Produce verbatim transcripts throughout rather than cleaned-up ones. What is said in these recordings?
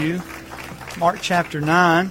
you. Mark chapter nine.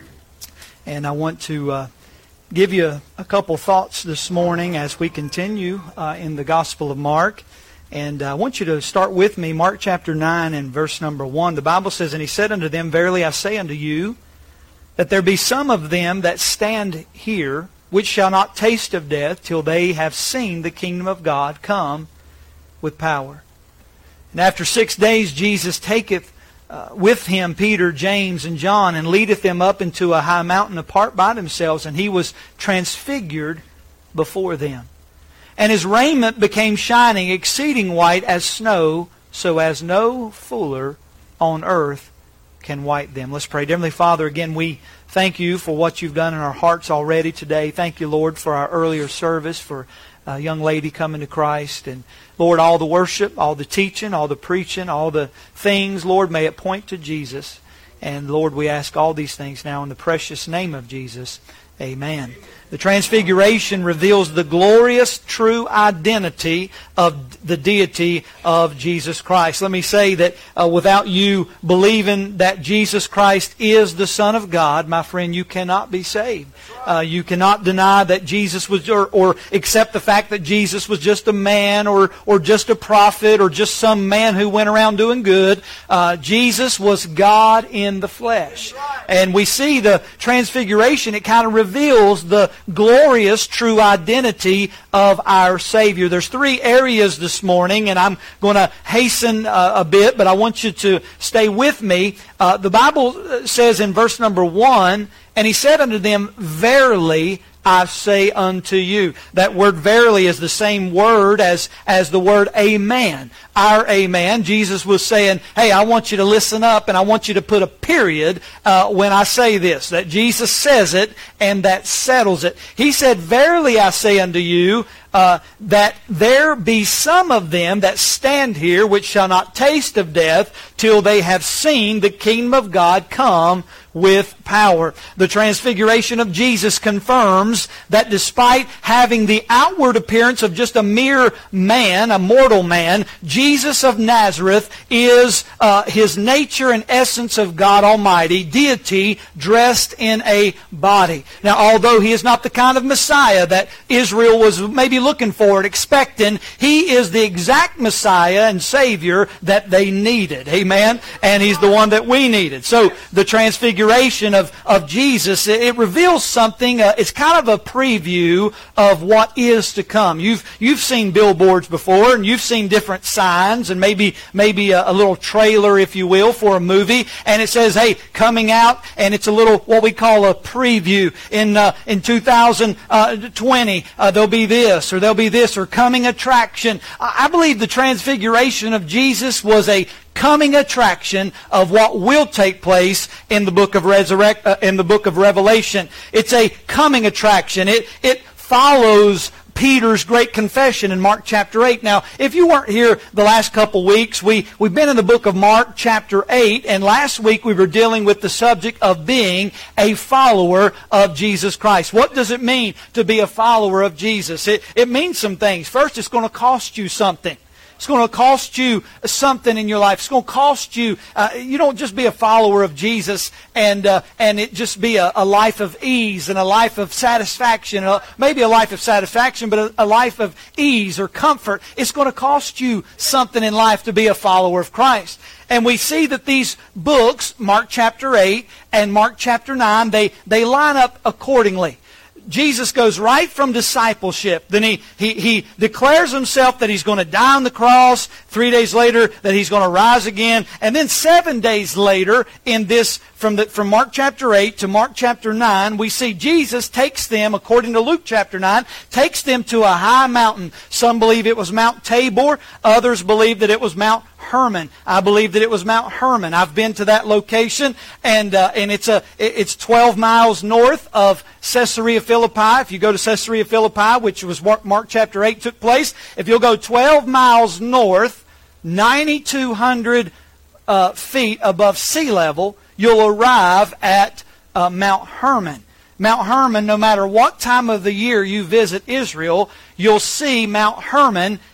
And I want to uh, give you a, a couple thoughts this morning as we continue uh, in the Gospel of Mark. And I want you to start with me, Mark chapter nine and verse number one. The Bible says, "And he said unto them, Verily I say unto you, that there be some of them that stand here, which shall not taste of death, till they have seen the kingdom of God come with power. And after six days Jesus taketh uh, with him Peter, James, and John, and leadeth them up into a high mountain apart by themselves, and he was transfigured before them. And his raiment became shining, exceeding white as snow, so as no fuller on earth can white them." Let's pray. Dear Heavenly Father, again we thank you for what you've done in our hearts already today. Thank you, Lord, for our earlier service, for a young lady coming to Christ. And Lord, all the worship, all the teaching, all the preaching, all the things, Lord, may it point to Jesus. And Lord, we ask all these things now in the precious name of Jesus. Amen. The Transfiguration reveals the glorious true identity of the deity of Jesus Christ. Let me say that uh, without you believing that Jesus Christ is the Son of God, my friend, you cannot be saved. Uh, you cannot deny that Jesus was, or, or accept the fact that Jesus was just a man, or or just a prophet, or just some man who went around doing good. Uh, Jesus was God in the flesh. And we see the Transfiguration, it kind of reveals the glorious true identity of our Savior. There's three areas this morning, and I'm going to hasten uh, a bit, but I want you to stay with me. Uh, the Bible says in verse number one, "And he said unto them, Verily I say unto you." That word verily is the same word as, as the word amen. Our amen. Jesus was saying, hey, I want you to listen up, and I want you to put a period uh, when I say this. That Jesus says it, and that settles it. He said, "Verily I say unto you, uh, that there be some of them that stand here, which shall not taste of death, till they have seen the kingdom of God come with power." The Transfiguration of Jesus confirms that despite having the outward appearance of just a mere man, a mortal man, Jesus of Nazareth is uh, His nature and essence of God Almighty, deity dressed in a body. Now, although He is not the kind of Messiah that Israel was maybe looking for and expecting, He is the exact Messiah and Savior that they needed. Amen? And He's the one that we needed. So, the Transfiguration of, of Jesus, it, it reveals something. Uh, it's kind of a preview of what is to come. You've you've seen billboards before, and you've seen different signs, and maybe maybe a, a little trailer, if you will, for a movie, and it says, hey, coming out, and it's a little, what we call a preview. In uh, in two thousand twenty, uh, there'll be this, or there'll be this, or coming attraction. I, I believe the Transfiguration of Jesus was a coming attraction of what will take place in the book of Resurrect, uh, in the book of Revelation. It's a coming attraction. It it follows Peter's great confession in Mark chapter eight. Now, if you weren't here the last couple weeks, we, we've been in the book of Mark chapter eight, and last week we were dealing with the subject of being a follower of Jesus Christ. What does it mean to be a follower of Jesus? It, it means some things. First, it's going to cost you something. It's going to cost you something in your life. It's going to cost you. Uh, you don't just be a follower of Jesus and uh, and it just be a, a life of ease and a life of satisfaction. Uh, maybe a life of satisfaction, but a, a life of ease or comfort. It's going to cost you something in life to be a follower of Christ. And we see that these books, Mark chapter eight and Mark chapter nine, they, they line up accordingly. Jesus goes right from discipleship. Then he, he, he declares himself that He's going to die on the cross. Three days later, that He's going to rise again. And then seven days later, in this, from the, from Mark chapter eight to Mark chapter nine, we see Jesus takes them, according to Luke chapter nine, takes them to a high mountain. Some believe it was Mount Tabor. Others believe that it was Mount Hermon. I believe that it was Mount Hermon. I've been to that location, and uh, and it's a it's twelve miles north of Caesarea Philippi. If you go to Caesarea Philippi, which was Mark, Mark chapter eight took place, if you'll go twelve miles north, ninety-two hundred uh, feet above sea level, you'll arrive at uh, Mount Hermon. Mount Hermon, no matter what time of the year you visit Israel, you'll see Mount Hermon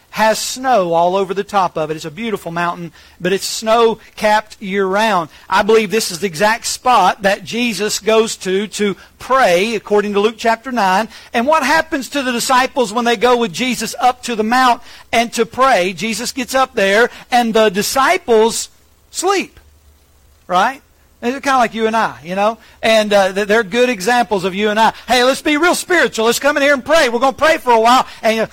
has snow all over the top of it. It's a beautiful mountain, but it's snow-capped year-round. I believe this is the exact spot that Jesus goes to to pray, according to Luke chapter nine. And what happens to the disciples when they go with Jesus up to the mount and to pray? Jesus gets up there, and the disciples sleep, right? They're kind of like you and I, you know. And uh, they're good examples of you and I. Hey, let's be real spiritual. Let's come in here and pray. We're going to pray for a while. And you know,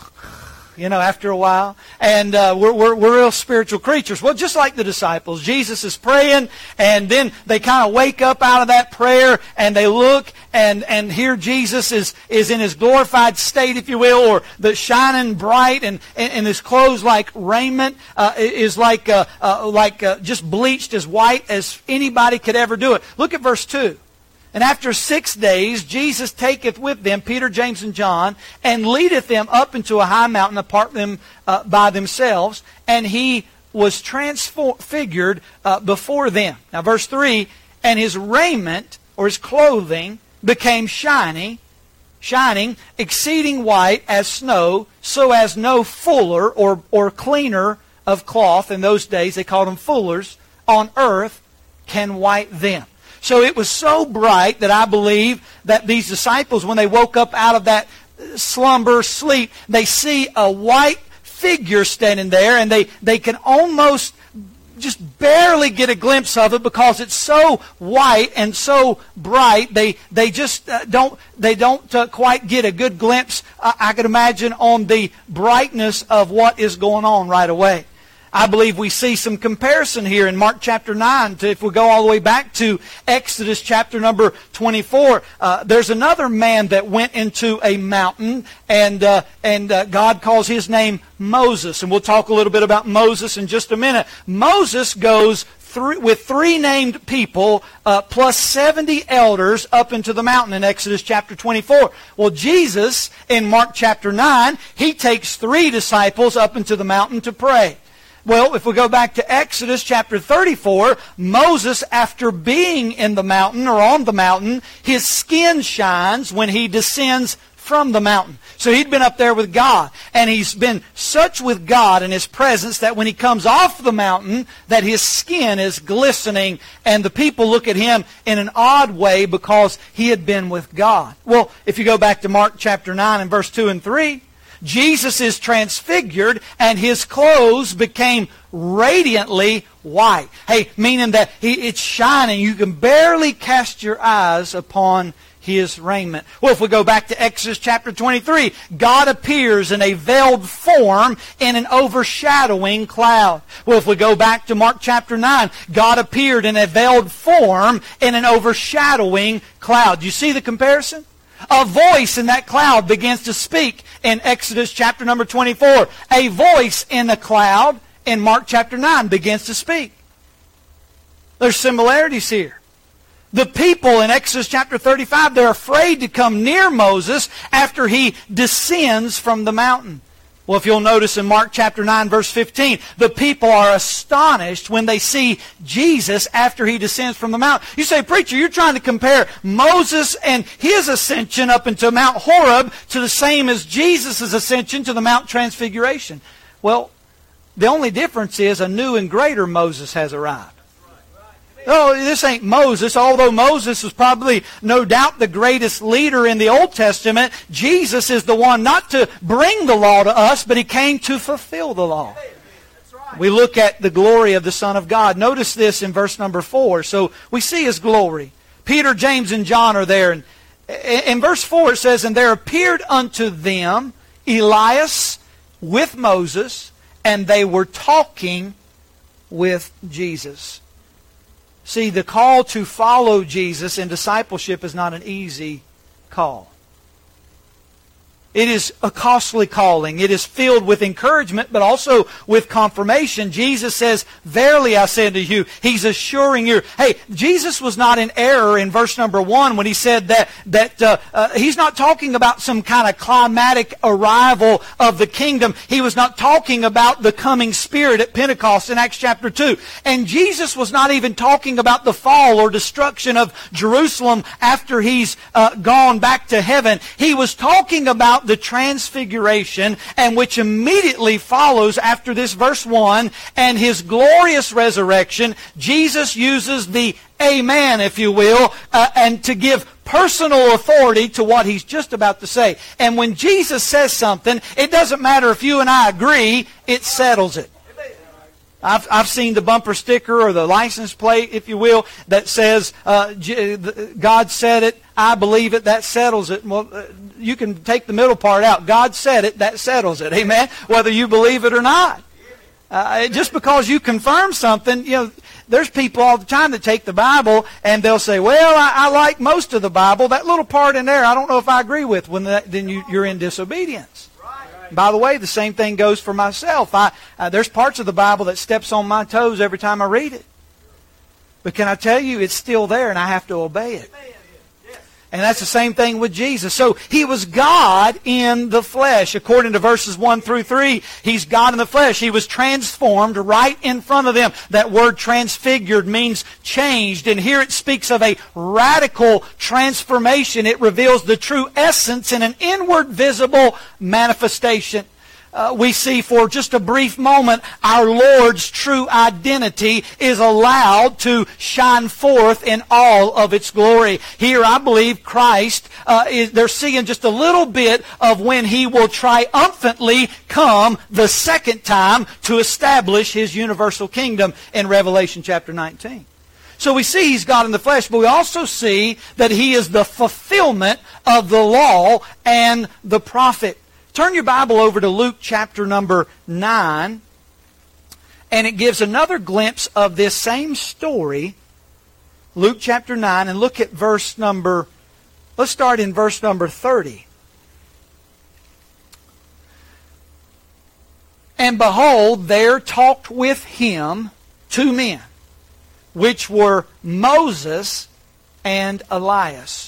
you know, after a while. And uh, we're, we're, we're real spiritual creatures. Well, just like the disciples, Jesus is praying, and then they kind of wake up out of that prayer, and they look, and, and here Jesus is, is in his glorified state, if you will, or the shining bright, and, and, and his clothes like raiment uh, is like, uh, uh, like uh, just bleached as white as anybody could ever do it. Look at verse two. And after six days, Jesus taketh with them Peter, James, and John, and leadeth them up into a high mountain apart them uh, by themselves, and he was transfigured uh, before them. Now verse three, and his raiment, or his clothing, became shiny, shining, exceeding white as snow, so as no fuller or, or cleaner of cloth, in those days they called them fullers, on earth can white them. So it was so bright that I believe that these disciples, when they woke up out of that slumber, sleep, they see a white figure standing there, and they, they can almost just barely get a glimpse of it because it's so white and so bright. They they just uh, don't they don't uh, quite get a good glimpse, uh, I could imagine, on the brightness of what is going on right away. I believe we see some comparison here in Mark chapter nine. To, if we go all the way back to Exodus chapter number twenty-four, uh, there's another man that went into a mountain, and uh, and uh, God calls his name Moses. And we'll talk a little bit about Moses in just a minute. Moses goes through, with three named people uh, plus seventy elders up into the mountain in Exodus chapter twenty-four. Well, Jesus in Mark chapter nine, he takes three disciples up into the mountain to pray. Well, if we go back to Exodus chapter thirty-four, Moses, after being in the mountain or on the mountain, his skin shines when he descends from the mountain. So he'd been up there with God, and he's been such with God in his presence that when he comes off the mountain, that his skin is glistening, and the people look at him in an odd way because he had been with God. Well, if you go back to Mark chapter nine and verse two and three, Jesus is transfigured, and his clothes became radiantly white. Hey, meaning that he, it's shining. You can barely cast your eyes upon his raiment. Well, if we go back to Exodus chapter twenty-three, God appears in a veiled form in an overshadowing cloud. Well, if we go back to Mark chapter nine, God appeared in a veiled form in an overshadowing cloud. Do you see the comparison? A voice in that cloud begins to speak in Exodus chapter number twenty-four. A voice in the cloud in Mark chapter nine begins to speak. There's similarities here. The people in Exodus chapter thirty-five, they're afraid to come near Moses after he descends from the mountain. Well, if you'll notice in Mark chapter nine, verse fifteen, the people are astonished when they see Jesus after he descends from the mountain. You say, preacher, you're trying to compare Moses and his ascension up into Mount Horeb to the same as Jesus' ascension to the Mount Transfiguration. Well, the only difference is a new and greater Moses has arrived. Oh, this ain't Moses. Although Moses was probably, no doubt, the greatest leader in the Old Testament, Jesus is the one not to bring the law to us, but he came to fulfill the law. We look at the glory of the Son of God. Notice this in verse number four. So we see his glory. Peter, James, and John are there. And in verse four it says, and there appeared unto them Elias with Moses, and they were talking with Jesus. See, the call to follow Jesus in discipleship is not an easy call. It is a costly calling. It is filled with encouragement, but also with confirmation. Jesus says, verily I say unto you, He's assuring you. Hey, Jesus was not in error in verse number one when He said that, that uh, uh, He's not talking about some kind of climatic arrival of the kingdom. He was not talking about the coming Spirit at Pentecost in Acts chapter two. And Jesus was not even talking about the fall or destruction of Jerusalem after He's uh, gone back to heaven. He was talking about about the transfiguration, and which immediately follows after this verse one, and His glorious resurrection, Jesus uses the amen, if you will, uh, and to give personal authority to what He's just about to say. And when Jesus says something, it doesn't matter if you and I agree, it settles it. I've, I've seen the bumper sticker or the license plate, if you will, that says, uh, God said it, I believe it, that settles it. Well, uh, you can take the middle part out. God said it, that settles it. Amen? Whether you believe it or not. Uh, just because you confirm something, you know, there's people all the time that take the Bible and they'll say, well, I, I like most of the Bible. That little part in there, I don't know if I agree with. When that, then you, you're in disobedience. By the way, the same thing goes for myself. I, uh, there's parts of the Bible that steps on my toes every time I read it. But can I tell you, it's still there and I have to obey it. And that's the same thing with Jesus. So He was God in the flesh. According to verses one through three, He's God in the flesh. He was transformed right in front of them. That word transfigured means changed. And here it speaks of a radical transformation. It reveals the true essence in an inward visible manifestation. Uh, we see for just a brief moment our Lord's true identity is allowed to shine forth in all of its glory. Here I believe Christ, uh, is, they're seeing just a little bit of when He will triumphantly come the second time to establish His universal kingdom in Revelation chapter nineteen. So we see He's God in the flesh, but we also see that He is the fulfillment of the law and the prophet. Turn your Bible over to Luke chapter number nine, and it gives another glimpse of this same story. Luke chapter nine, and look at verse number, let's start in verse number thirty. And behold, there talked with Him two men, which were Moses and Elias.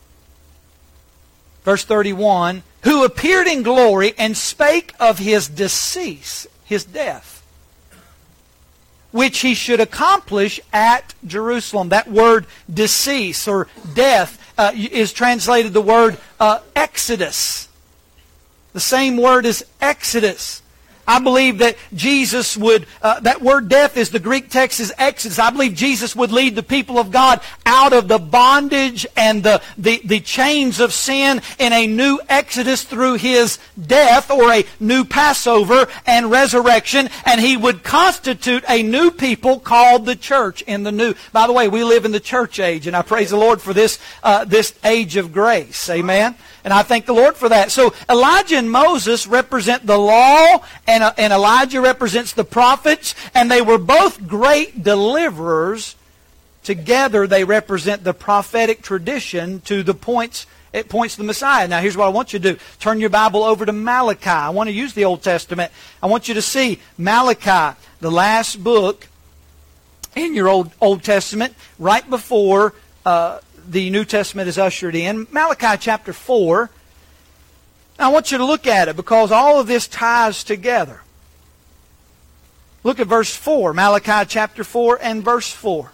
Verse thirty-one, who appeared in glory and spake of His decease, His death, which He should accomplish at Jerusalem. That word decease or death uh, is translated the word uh, Exodus. The same word is Exodus. I believe that Jesus would, uh, that word death is, the Greek text is Exodus. I believe Jesus would lead the people of God out of the bondage and the, the, the chains of sin in a new Exodus through His death, or a new Passover and resurrection, and He would constitute a new people called the church in the new. By the way, we live in the church age, and I praise the Lord for this, uh, this age of grace. Amen? And I thank the Lord for that. So Elijah and Moses represent the law, and, uh, and Elijah represents the prophets, and they were both great deliverers. Together they represent the prophetic tradition to the points, it points to the Messiah. Now here's what I want you to do. Turn your Bible over to Malachi. I want to use the Old Testament. I want you to see Malachi, the last book in your Old, Old Testament, right before uh, the New Testament is ushered in. Malachi chapter four. I want you to look at it because all of this ties together. Look at verse four. Malachi chapter four and verse four.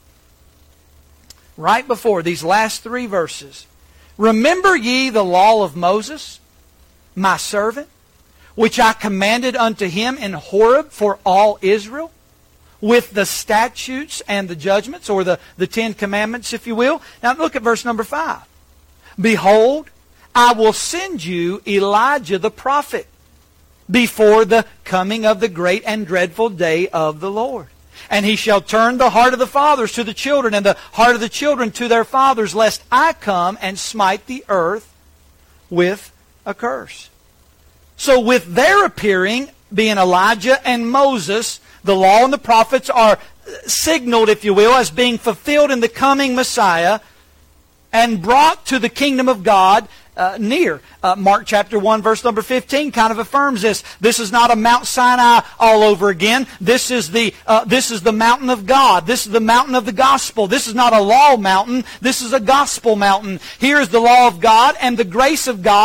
Right before these last three verses. Remember ye the law of Moses, my servant, which I commanded unto him in Horeb for all Israel, with the statutes and the judgments, or the, the Ten Commandments, if you will. Now look at verse number five. Behold, I will send you Elijah the prophet before the coming of the great and dreadful day of the Lord. And he shall turn the heart of the fathers to the children, and the heart of the children to their fathers, lest I come and smite the earth with a curse. So with their appearing, being Elijah and Moses, the law and the prophets are signaled, if you will, as being fulfilled in the coming Messiah and brought to the kingdom of God uh, near. Uh, Mark chapter one verse number fifteen kind of affirms this. This is not a Mount Sinai all over again. This is the uh, this is the mountain of God. This is the mountain of the gospel. This is not a law mountain. This is a gospel mountain. Here is the law of God and the grace of God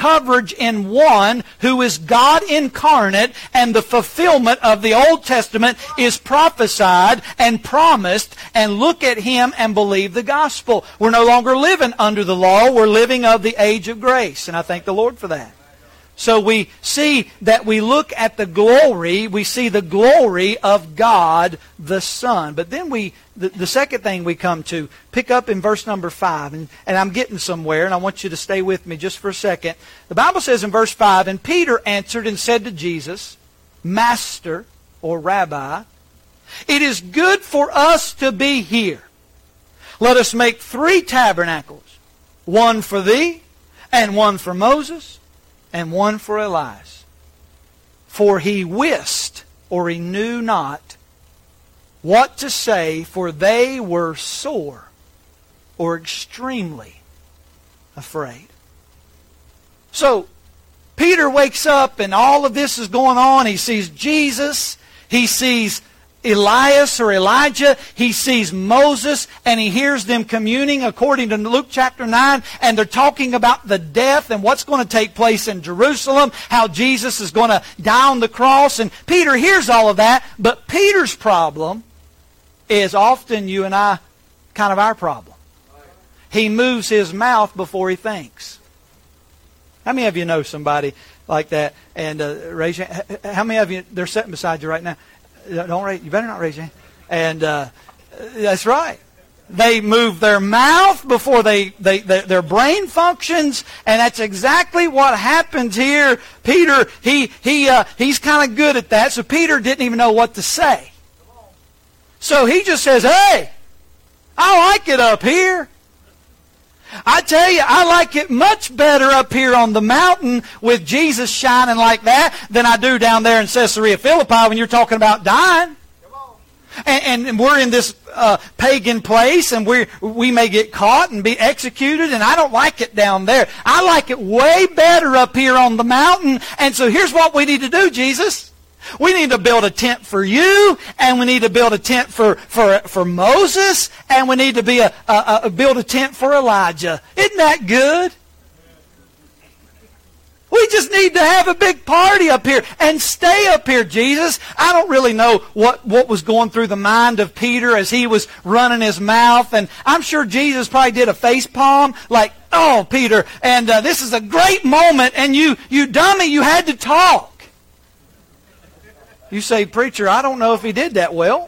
coverage in one who is God incarnate, and the fulfillment of the Old Testament is prophesied and promised, and look at Him and believe the gospel. We're no longer living under the law. We're living of the age of grace, and I thank the Lord for that. So we see that we look at the glory, we see the glory of God the Son. But then we, the, the second thing we come to, pick up in verse number five. And, and I'm getting somewhere, and I want you to stay with me just for a second. The Bible says in verse five, "And Peter answered and said to Jesus, Master," or Rabbi, "it is good for us to be here. Let us make three tabernacles, one for thee, and one for Moses, and one for Elias. For he wist," or he knew not, "what to say, for they were sore," or extremely afraid. So, Peter wakes up and all of this is going on. He sees Jesus. He sees Elias or Elijah, he sees Moses, and he hears them communing according to Luke chapter nine, and they're talking about the death and what's going to take place in Jerusalem, how Jesus is going to die on the cross, and Peter hears all of that, but Peter's problem is often you and I, kind of our problem. He moves his mouth before he thinks. How many of you know somebody like that? And uh, raise your, how many of you, they're sitting beside you right now? Don't raise, you better not raise your hand. And uh, that's right. They move their mouth before they, they, they their brain functions, and that's exactly what happens here. Peter, he he uh, he's kind of good at that. So Peter didn't even know what to say. So he just says, "Hey, I like it up here. I tell you, I like it much better up here on the mountain with Jesus shining like that than I do down there in Caesarea Philippi when you're talking about dying." And, and we're in this uh, pagan place, and we we may get caught and be executed, and I don't like it down there. I like it way better up here on the mountain. And so here's what we need to do, Jesus. We need to build a tent for you, and we need to build a tent for, for, for Moses, and we need to be a, a, a build a tent for Elijah. Isn't that good? We just need to have a big party up here and stay up here, Jesus. I don't really know what, what was going through the mind of Peter as he was running his mouth, and I'm sure Jesus probably did a face palm like, "Oh, Peter, and uh, this is a great moment, and you, you dummy, you had to talk." You say, "Preacher, I don't know if he did that well."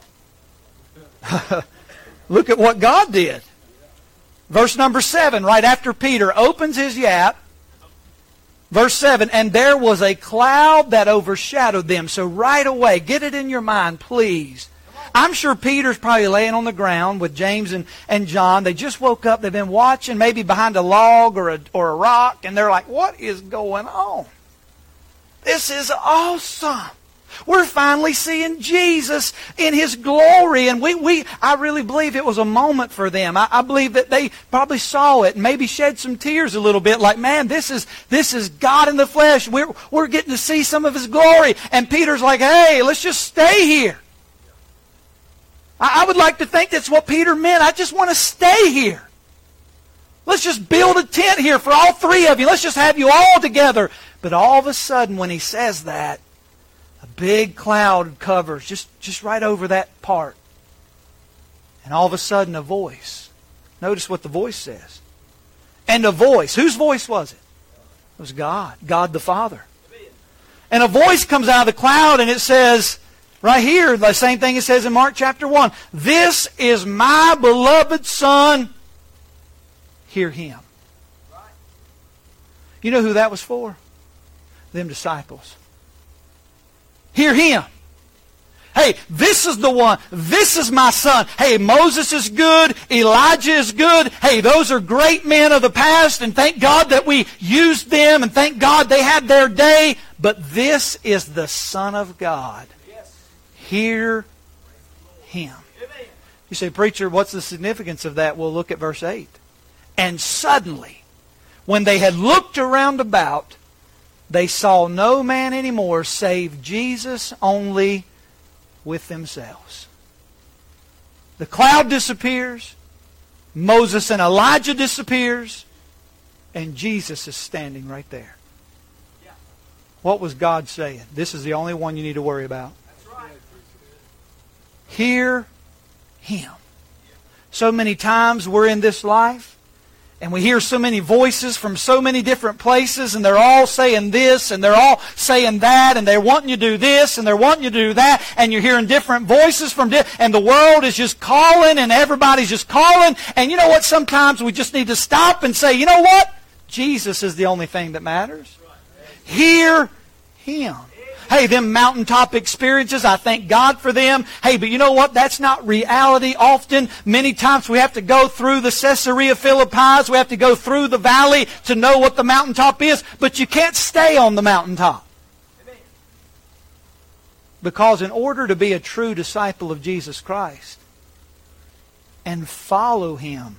Look at what God did. Verse number seven, right after Peter opens his yap. Verse seven, "And there was a cloud that overshadowed them." So right away, get it in your mind, please. I'm sure Peter's probably laying on the ground with James and, and John. They just woke up. They've been watching maybe behind a log or a, or a rock. And they're like, "What is going on? This is awesome. We're finally seeing Jesus in His glory." And we, we I really believe it was a moment for them. I, I believe that they probably saw it and maybe shed some tears a little bit, like, man, this is this is God in the flesh. We're, we're getting to see some of His glory. And Peter's like, "Hey, let's just stay here." I, I would like to think that's what Peter meant. I just want to stay here. Let's just build a tent here for all three of you. Let's just have you all together. But all of a sudden, when he says that, a big cloud covers just, just right over that part. And all of a sudden a voice. Notice what the voice says. And a voice. Whose voice was it? It was God. God the Father. And a voice comes out of the cloud and it says, right here, the same thing it says in Mark chapter one. "This is my beloved Son. Hear Him." You know who that was for? Them disciples. Hear Him. Hey, this is the one. This is my Son. Hey, Moses is good. Elijah is good. Hey, those are great men of the past, and thank God that we used them, and thank God they had their day. But this is the Son of God. Hear Him. You say, "Preacher, what's the significance of that?" Well, look at verse eight. "And suddenly, when they had looked around about, they saw no man anymore save Jesus only with themselves." The cloud disappears. Moses and Elijah disappears. And Jesus is standing right there. what was God saying? This is the only one you need to worry about. Hear Him. So many times we're in this life and we hear so many voices from so many different places, and they're all saying this and they're all saying that, and they're wanting you to do this and they're wanting you to do that, and you're hearing different voices from di- and the world is just calling and everybody's just calling. And you know what? Sometimes we just need to stop and say, you know what? Jesus is the only thing that matters. Hear Him. Hey, them mountaintop experiences, I thank God for them. Hey, but you know what? That's not reality. Often, many times we have to go through the Caesarea Philippi. We have to go through the valley to know what the mountaintop is. But you can't stay on the mountaintop. Because in order to be a true disciple of Jesus Christ and follow Him,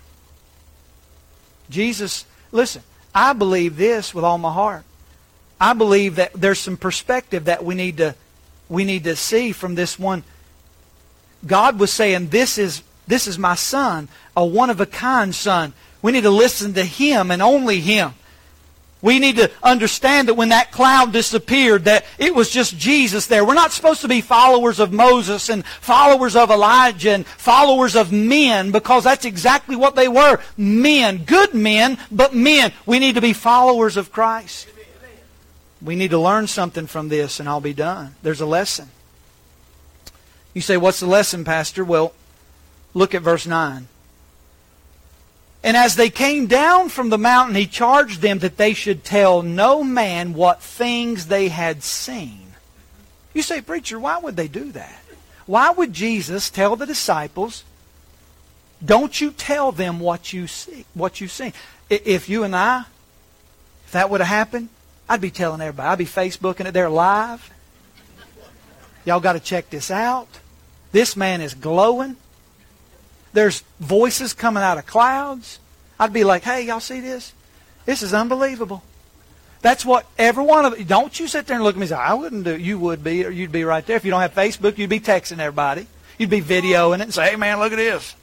Jesus, listen, I believe this with all my heart. I believe that there's some perspective that we need to we need to see from this one. God was saying, this is this is my son, a one-of-a-kind son. We need to listen to Him and only Him. We need to understand that when that cloud disappeared, that it was just Jesus there. We're not supposed to be followers of Moses and followers of Elijah and followers of men, because that's exactly what they were. Men. Good men, but men. We need to be followers of Christ. We need to learn something from this, and I'll be done. There's a lesson. You say, what's the lesson, Pastor? Well, look at verse nine. And as they came down from the mountain, He charged them that they should tell no man what things they had seen. You say, preacher, why would they do that? Why would Jesus tell the disciples, don't you tell them what you see, what you've seen? If you and I, if that would have happened, I'd be telling everybody. I'd be Facebooking it. They're live. Y'all got to check this out. This man is glowing. There's voices coming out of clouds. I'd be like, hey, y'all see this? This is unbelievable. That's what every one of you. Don't you sit there and look at me and say, I wouldn't do it. You would be, or you'd be right there. If you don't have Facebook, you'd be texting everybody. You'd be videoing it and say, hey, man, look at this.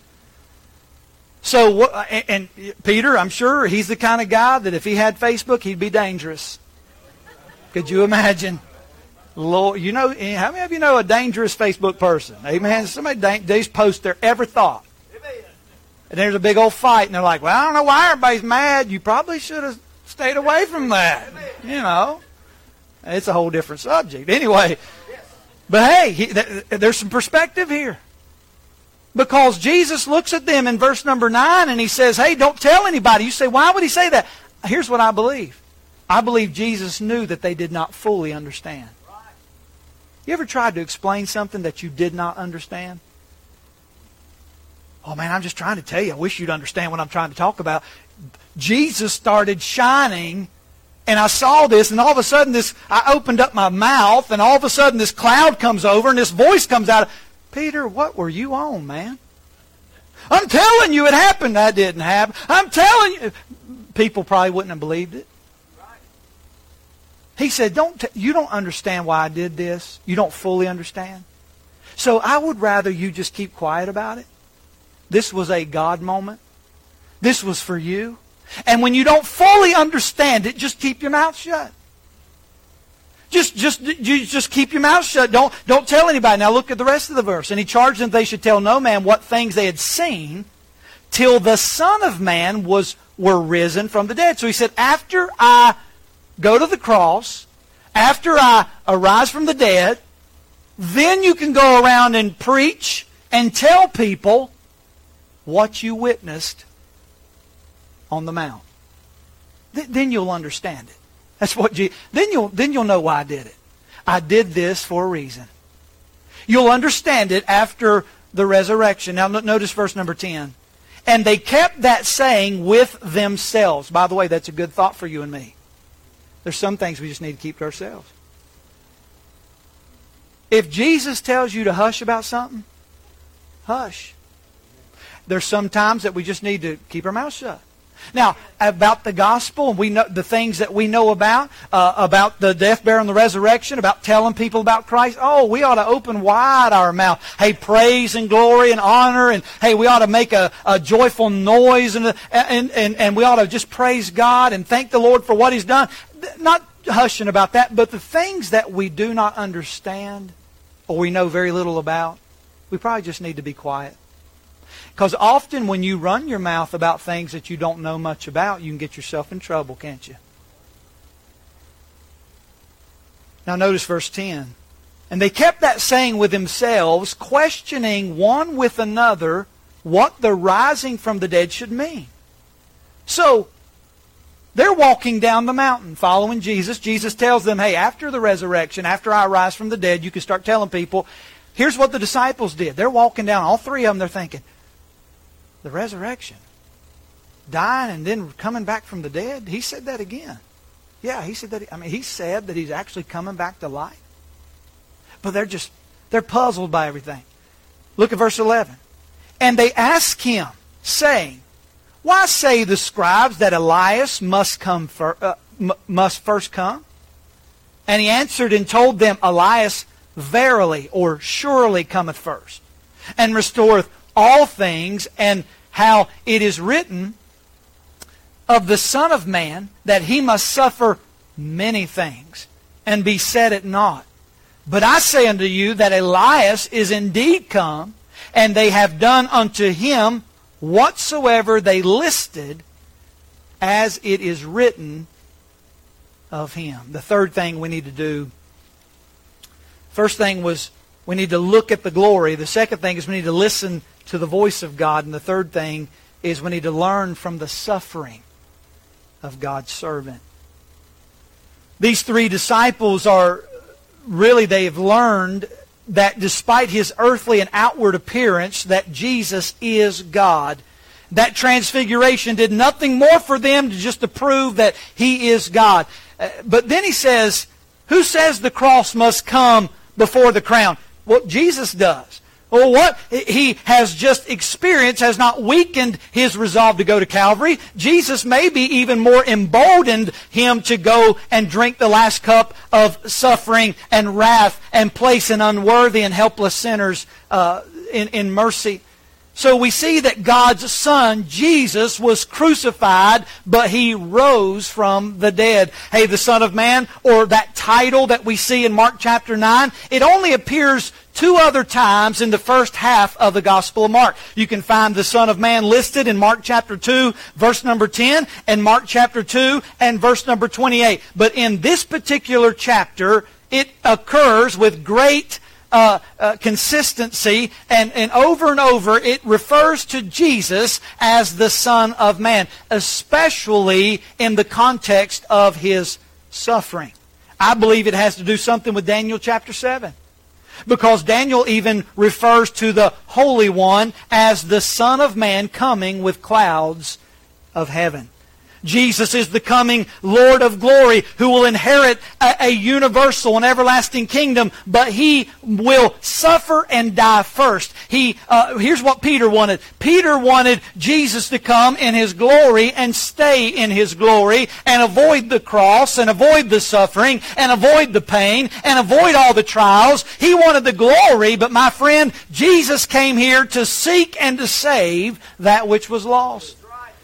So, and Peter, I'm sure he's the kind of guy that if he had Facebook, he'd be dangerous. Could you imagine? Lord, you know, how many of you know a dangerous Facebook person? Amen. Somebody, they just post their every thought. And there's a big old fight, and they're like, well, I don't know why everybody's mad. You probably should have stayed away from that. You know, it's a whole different subject. Anyway, but hey, he, there's some perspective here. Because Jesus looks at them in verse number nine and He says, hey, don't tell anybody. You say, why would He say that? Here's what I believe. I believe Jesus knew that they did not fully understand. You ever tried to explain something that you did not understand? Oh man, I'm just trying to tell you. I wish you'd understand what I'm trying to talk about. Jesus started shining, and I saw this, and all of a sudden this, I opened up my mouth, and all of a sudden this cloud comes over, and this voice comes out. Peter, what were you on, man? I'm telling you it happened. That didn't happen. I'm telling you. People probably wouldn't have believed it. He said, "Don't t- you don't understand why I did this. You don't fully understand. So I would rather you just keep quiet about it. This was a God moment. This was for you. And when you don't fully understand it, just keep your mouth shut. Just, just, you just keep your mouth shut. Don't, don't tell anybody." Now look at the rest of the verse. And He charged them they should tell no man what things they had seen till the Son of Man was were risen from the dead. So He said, after I go to the cross, after I arise from the dead, then you can go around and preach and tell people what you witnessed on the mount. Th- then you'll understand it. That's what you, then you'll then you'll know why I did it. I did this for a reason. You'll understand it after the resurrection. Now notice verse number ten. And they kept that saying with themselves. By the way, that's a good thought for you and me. There's some things we just need to keep to ourselves. If Jesus tells you to hush about something, hush. There's some times that we just need to keep our mouth shut. Now, about the gospel, we know the things that we know about, uh, about the death, burial, and the resurrection, about telling people about Christ. Oh, we ought to open wide our mouth. Hey, praise and glory and honor, and hey, we ought to make a, a joyful noise, and, and and and we ought to just praise God and thank the Lord for what He's done. Not hushing about that. But the things that we do not understand or we know very little about, we probably just need to be quiet. Because often when you run your mouth about things that you don't know much about, you can get yourself in trouble, can't you? Now notice verse ten. And they kept that saying with themselves, questioning one with another what the rising from the dead should mean. So, they're walking down the mountain following Jesus. Jesus tells them, hey, after the resurrection, after I rise from the dead, you can start telling people, here's what the disciples did. They're walking down, all three of them, they're thinking, the resurrection, dying and then coming back from the dead. He said that again. Yeah, he said that. I mean, he said that he's actually coming back to life. But they're just, they're puzzled by everything. Look at verse eleven. And they ask him, saying, why say the scribes that Elias must come fir- uh, m- must first come? And he answered and told them, Elias verily or surely cometh first, and restoreth all things, and how it is written of the Son of Man that he must suffer many things, and be set at naught. But I say unto you that Elias is indeed come, and they have done unto him whatsoever they listed, as it is written of him. The third thing we need to do, first thing was we need to look at the glory. The second thing is we need to listen to the voice of God. And the third thing is we need to learn from the suffering of God's servant. These three disciples are really, they have learned that despite his earthly and outward appearance, that Jesus is God. That transfiguration did nothing more for them to just to prove that he is God. Uh, but then he says, who says the cross must come before the crown? Well, Jesus does. Well, what he has just experienced has not weakened his resolve to go to Calvary. Jesus maybe even more emboldened him to go and drink the last cup of suffering and wrath and place an unworthy and helpless sinners uh, in, in mercy. So we see that God's Son, Jesus, was crucified, but He rose from the dead. Hey, the Son of Man, or that title that we see in Mark chapter nine, it only appears two other times in the first half of the Gospel of Mark. You can find the Son of Man listed in Mark chapter two, verse number ten, and Mark chapter two and verse number twenty-eight. But in this particular chapter, it occurs with great Uh, uh, consistency, and, and over and over it refers to Jesus as the Son of Man, especially in the context of His suffering. I believe it has to do something with Daniel chapter seven, because Daniel even refers to the Holy One as the Son of Man coming with clouds of heaven. Jesus is the coming Lord of glory who will inherit a, a universal and everlasting kingdom, but He will suffer and die first. He, uh, here's what Peter wanted. Peter wanted Jesus to come in His glory and stay in His glory and avoid the cross and avoid the suffering and avoid the pain and avoid all the trials. He wanted the glory, but my friend, Jesus came here to seek and to save that which was lost.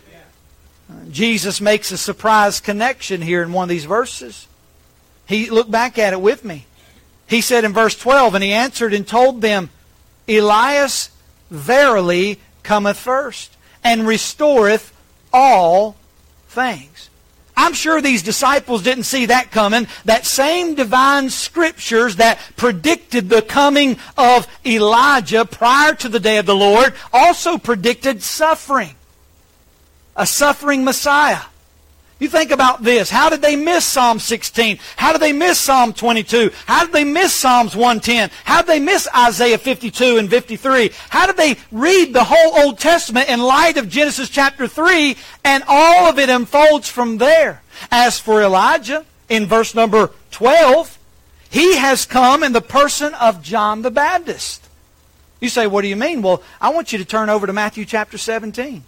Jesus makes a surprise connection here in one of these verses. He look back at it with me. He said in verse twelve, and He answered and told them, Elias verily cometh first, and restoreth all things. I'm sure these disciples didn't see that coming. That same divine scriptures that predicted the coming of Elijah prior to the day of the Lord also predicted suffering. A suffering Messiah. You think about this. How did they miss Psalm sixteen? How did they miss Psalm twenty-two? How did they miss Psalms one ten? How did they miss Isaiah fifty-two and fifty-three? How did they read the whole Old Testament in light of Genesis chapter three, and all of it unfolds from there? As for Elijah, in verse number twelve, he has come in the person of John the Baptist. You say, what do you mean? Well, I want you to turn over to Matthew chapter seventeen.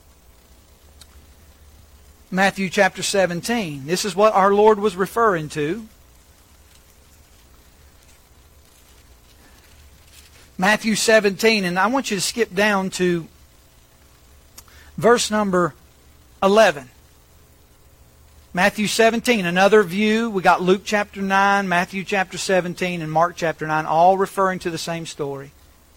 Matthew chapter seventeen. This is what our Lord was referring to. Matthew seventeen, and I want you to skip down to verse number eleven. Matthew seventeen, another view. We got Luke chapter nine, Matthew chapter seventeen, and Mark chapter nine, all referring to the same story.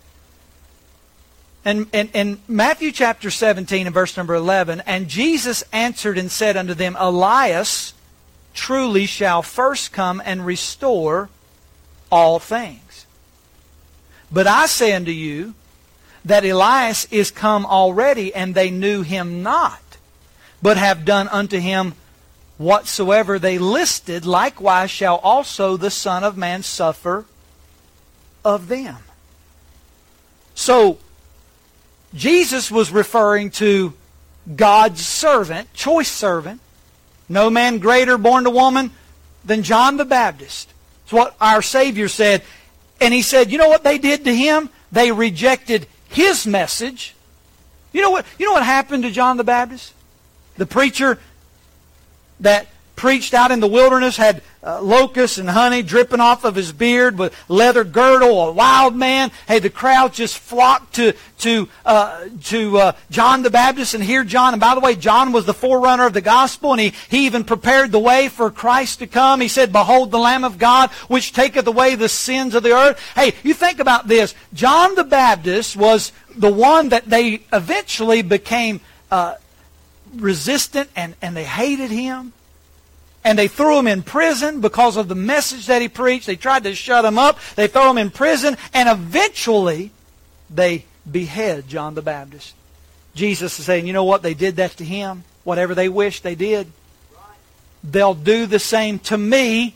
And in Matthew chapter seventeen and verse number eleven, and Jesus answered and said unto them, Elias truly shall first come and restore all things. But I say unto you that Elias is come already, and they knew him not, but have done unto him whatsoever they listed. Likewise shall also the Son of Man suffer of them. So, Jesus was referring to God's servant, choice servant. No man greater born to woman than John the Baptist. It's what our Savior said. And He said, you know what they did to Him? They rejected His message. You know what, you know what happened to John the Baptist? The preacher that preached out in the wilderness, had uh, locusts and honey dripping off of his beard with leather girdle, a wild man. Hey, the crowd just flocked to to uh, to uh, John the Baptist and hear John. And by the way, John was the forerunner of the gospel, and he, he even prepared the way for Christ to come. He said, Behold the Lamb of God, which taketh away the sins of the earth. Hey, you think about this. John the Baptist was the one that they eventually became uh, resistant, and, and they hated him. And they threw him in prison because of the message that he preached. They tried to shut him up. They threw him in prison. And eventually, they behead John the Baptist. Jesus is saying, you know what? They did that to him. Whatever they wished, they did. They'll do the same to me.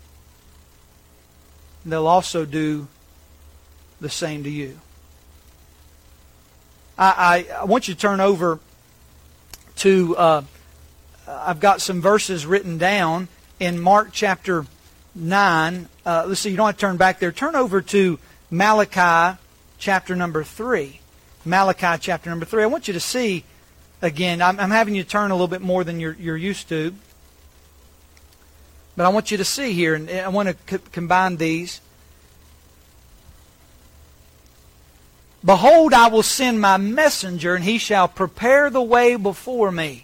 They'll also do the same to you. I, I, I want you to turn over to... Uh, I've got some verses written down in Mark chapter nine. Uh, let's see, you don't have to turn back there. Turn over to Malachi chapter number three. Malachi chapter number three. I want you to see, again, I'm, I'm having you turn a little bit more than you're, you're used to. But I want you to see here, and I want to co- combine these. Behold, I will send my messenger, and he shall prepare the way before me.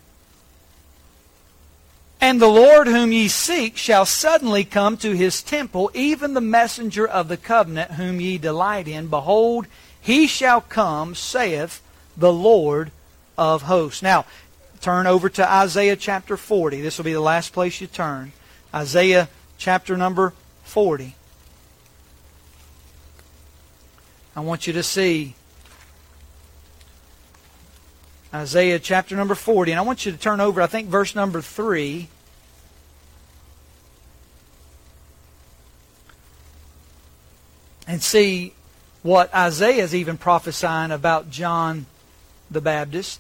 And the Lord whom ye seek shall suddenly come to His temple, even the messenger of the covenant whom ye delight in. Behold, He shall come, saith the Lord of hosts. Now, turn over to Isaiah chapter forty. This will be the last place you turn. Isaiah chapter number forty. I want you to see Isaiah chapter number forty. And I want you to turn over, I think, verse number three. And see what Isaiah is even prophesying about John the Baptist.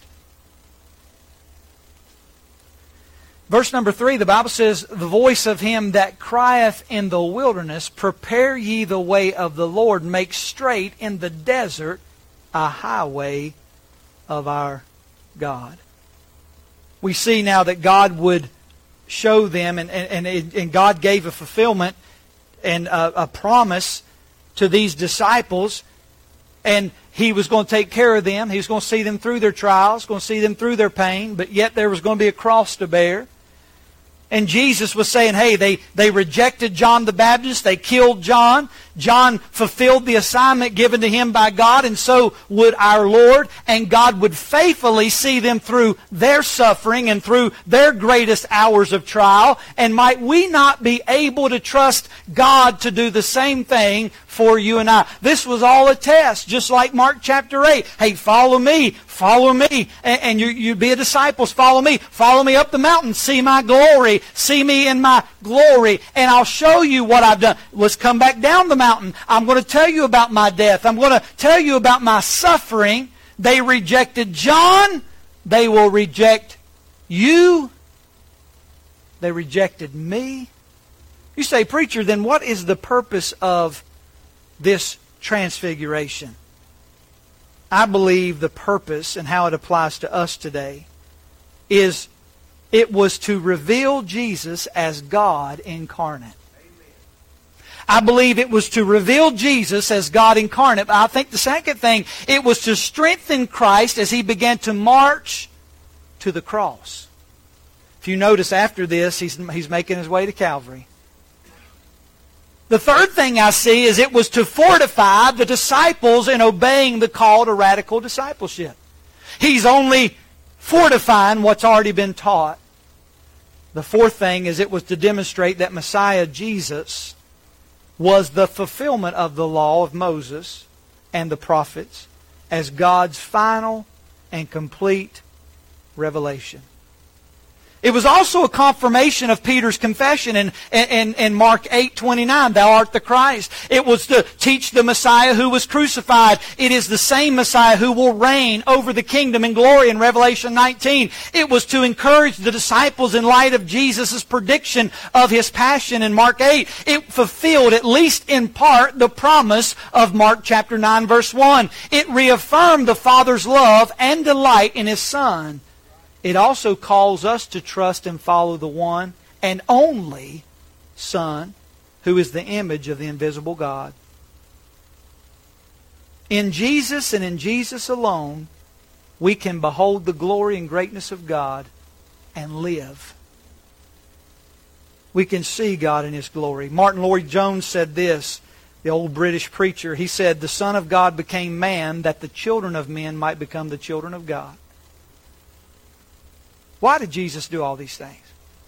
Verse number three, the Bible says, The voice of him that crieth in the wilderness, Prepare ye the way of the Lord, make straight in the desert a highway of our God. We see now that God would show them, and, and, and God gave a fulfillment and a, a promise to these disciples, and He was going to take care of them. He was going to see them through their trials, going to see them through their pain, but yet there was going to be a cross to bear. And Jesus was saying, hey, they, they rejected John the Baptist. They killed John. John fulfilled the assignment given to him by God, and so would our Lord. And God would faithfully see them through their suffering and through their greatest hours of trial. And might we not be able to trust God to do the same thing for you and I? This was all a test, just like Mark chapter eight. Hey, follow me, follow me, and, and you, you be a disciple. Follow me, follow me up the mountain, see my glory, see me in my glory, and I'll show you what I've done. Let's come back down the mountain. I'm going to tell you about my death. I'm going to tell you about my suffering. They rejected John. They will reject you. They rejected me. You say, preacher, then what is the purpose of this transfiguration? I believe the purpose and how it applies to us today is it was to reveal Jesus as God incarnate. I believe it was to reveal Jesus as God incarnate. But I think the second thing, it was to strengthen Christ as He began to march to the cross. If you notice after this, he's, he's making his way to Calvary. The third thing I see is it was to fortify the disciples in obeying the call to radical discipleship. He's only fortifying what's already been taught. The fourth thing is it was to demonstrate that Messiah Jesus was the fulfillment of the law of Moses and the prophets as God's final and complete revelation. It was also a confirmation of Peter's confession in, in, in Mark eight twenty-nine, Thou art the Christ. It was to teach the Messiah who was crucified. It is the same Messiah who will reign over the kingdom in glory in Revelation nineteen. It was to encourage the disciples in light of Jesus' prediction of His passion in Mark eight. It fulfilled, at least in part, the promise of Mark chapter nine verse one. It reaffirmed the Father's love and delight in His Son. It also calls us to trust and follow the one and only Son, who is the image of the invisible God. In Jesus and in Jesus alone, we can behold the glory and greatness of God and live. We can see God in His glory. Martin Lloyd-Jones said this, the old British preacher. He said, the Son of God became man that the children of men might become the children of God. Why did Jesus do all these things?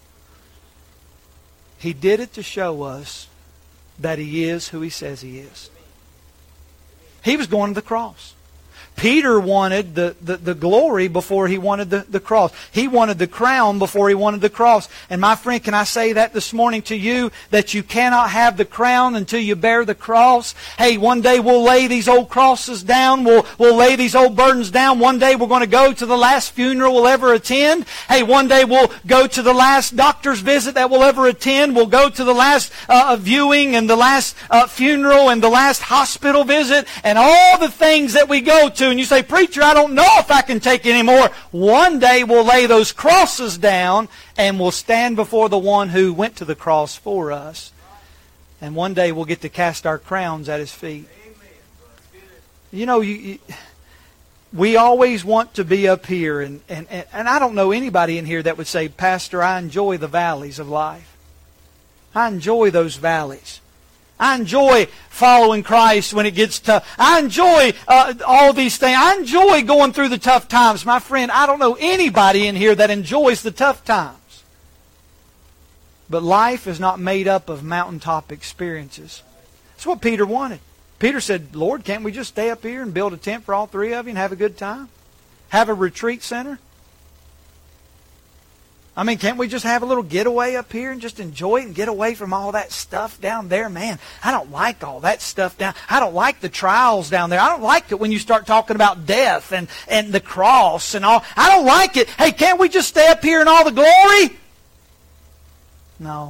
He did it to show us that He is who He says He is. He was going to the cross. Peter wanted the, the, the glory before he wanted the, the cross. He wanted the crown before he wanted the cross. And my friend, can I say that this morning to you, that you cannot have the crown until you bear the cross? Hey, one day we'll lay these old crosses down. We'll, we'll lay these old burdens down. One day we're going to go to the last funeral we'll ever attend. Hey, one day we'll go to the last doctor's visit that we'll ever attend. We'll go to the last uh, viewing and the last uh, funeral and the last hospital visit and all the things that we go to. And you say, preacher, I don't know if I can take any more. One day we'll lay those crosses down and we'll stand before the one who went to the cross for us. And one day we'll get to cast our crowns at His feet. You know, you, you, we always want to be up here. And, and, and I don't know anybody in here that would say, Pastor, I enjoy the valleys of life. I enjoy those valleys. I enjoy following Christ when it gets tough. I enjoy uh, all these things. I enjoy going through the tough times. My friend, I don't know anybody in here that enjoys the tough times. But life is not made up of mountaintop experiences. That's what Peter wanted. Peter said, Lord, can't we just stay up here and build a tent for all three of you and have a good time? Have a retreat center? I mean, can't we just have a little getaway up here and just enjoy it and get away from all that stuff down there? Man, I don't like all that stuff down. I don't like the trials down there. I don't like it when you start talking about death and, and the cross and all. I don't like it. Hey, can't we just stay up here in all the glory? No.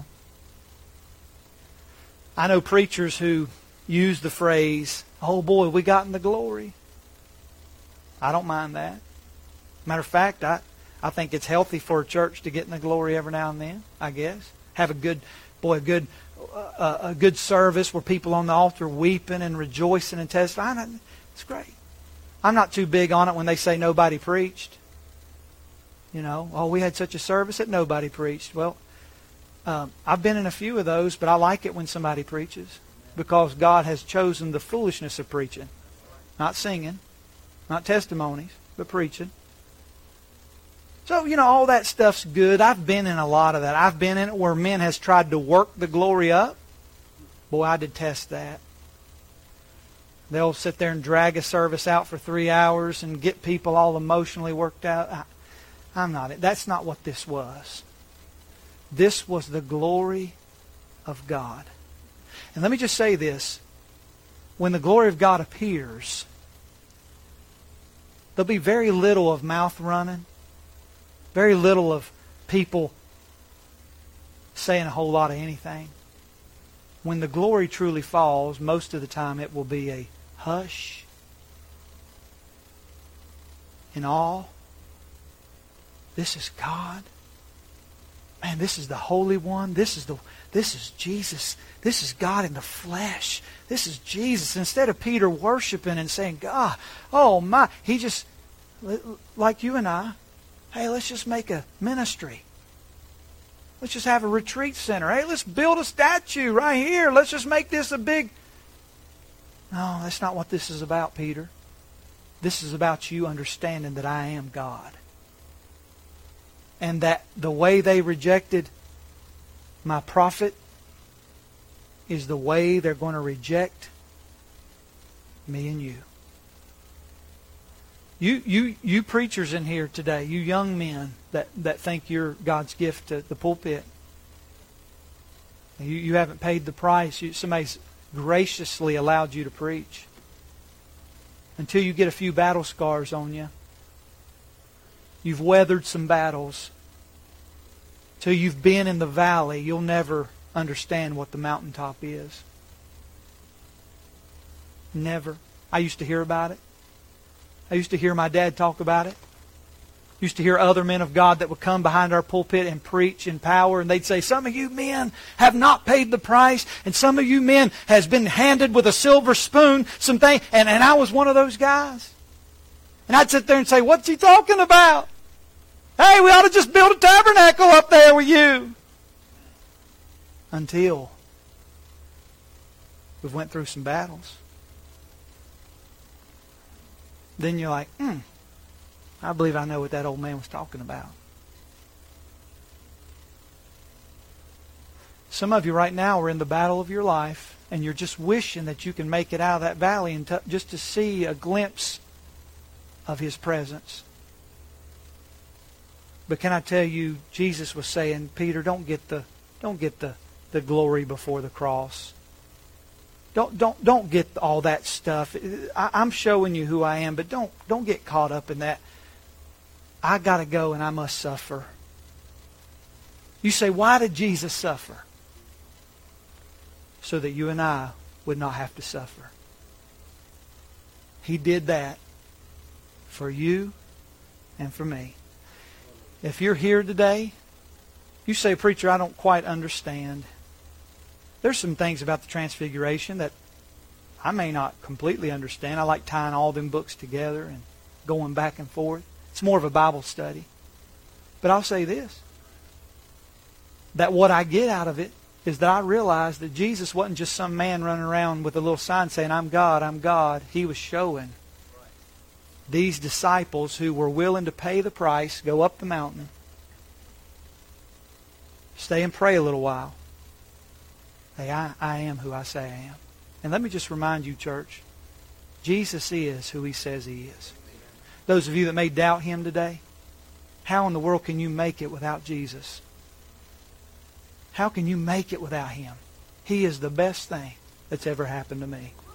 I know preachers who use the phrase, oh boy, we got in the glory. I don't mind that. Matter of fact, I... I think it's healthy for a church to get in the glory every now and then, I guess. Have a good, boy, a good, uh, a good service where people on the altar weeping and rejoicing and testifying. It's great. I'm not too big on it when they say nobody preached. You know, oh, we had such a service that nobody preached. Well, um, I've been in a few of those, but I like it when somebody preaches because God has chosen the foolishness of preaching. Not singing, not testimonies, but preaching. So, you know, all that stuff's good. I've been in a lot of that. I've been in it where men has tried to work the glory up. Boy, I detest that. They'll sit there and drag a service out for three hours and get people all emotionally worked out. I, I'm not. That's not what this was. This was the glory of God. And let me just say this. When the glory of God appears, there'll be very little of mouth running. Very little of people saying a whole lot of anything. When the glory truly falls, most of the time it will be a hush, in awe. This is God. Man, this is the Holy One. This is the this is Jesus. This is God in the flesh. This is Jesus. Instead of Peter worshiping and saying, God, oh my, he just, like you and I, hey, let's just make a ministry. Let's just have a retreat center. Hey, let's build a statue right here. Let's just make this a big... No, that's not what this is about, Peter. This is about you understanding that I am God. And that the way they rejected my prophet is the way they're going to reject me and you. You you you preachers in here today, you young men that, that think you're God's gift to the pulpit. You, you haven't paid the price. You, somebody's graciously allowed you to preach. Until you get a few battle scars on you. You've weathered some battles. Till you've been in the valley, you'll never understand what the mountaintop is. Never. I used to hear about it. I used to hear my dad talk about it. Used to hear other men of God that would come behind our pulpit and preach in power, and they'd say, some of you men have not paid the price, and some of you men has been handed with a silver spoon something, and, and I was one of those guys. And I'd sit there and say, what's he talking about? Hey, we ought to just build a tabernacle up there with you. Until we've went through some battles. Then you're like, hmm, I believe I know what that old man was talking about. Some of you right now are in the battle of your life, and you're just wishing that you can make it out of that valley and t- just to see a glimpse of His presence. But can I tell you, Jesus was saying, Peter, don't get the don't get the, the glory before the cross. Don't don't don't get all that stuff. I, I'm showing you who I am, but don't don't get caught up in that. I got to go and I must suffer. You say, why did Jesus suffer? So that you and I would not have to suffer. He did that for you and for me. If you're here today, you say, preacher, I don't quite understand. There's some things about the Transfiguration that I may not completely understand. I like tying all them books together and going back and forth. It's more of a Bible study. But I'll say this, that what I get out of it is that I realize that Jesus wasn't just some man running around with a little sign saying, I'm God, I'm God. He was showing these disciples who were willing to pay the price, go up the mountain, stay and pray a little while. Hey, I, I am who I say I am. And let me just remind you, church, Jesus is who He says He is. Those of you that may doubt Him today, how in the world can you make it without Jesus? How can you make it without Him? He is the best thing that's ever happened to me.